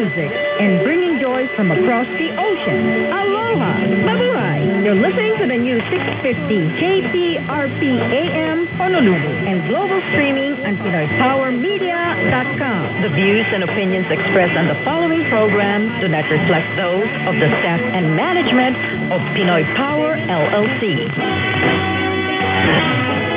music and bringing joy from across the ocean. Aloha! Mabuhay! You're listening to the new 650 KPRP AM Honolulu and global streaming on PinoyPowerMedia.com. The views and opinions expressed on the following program do not reflect those of the staff and management of Pinoy Power LLC.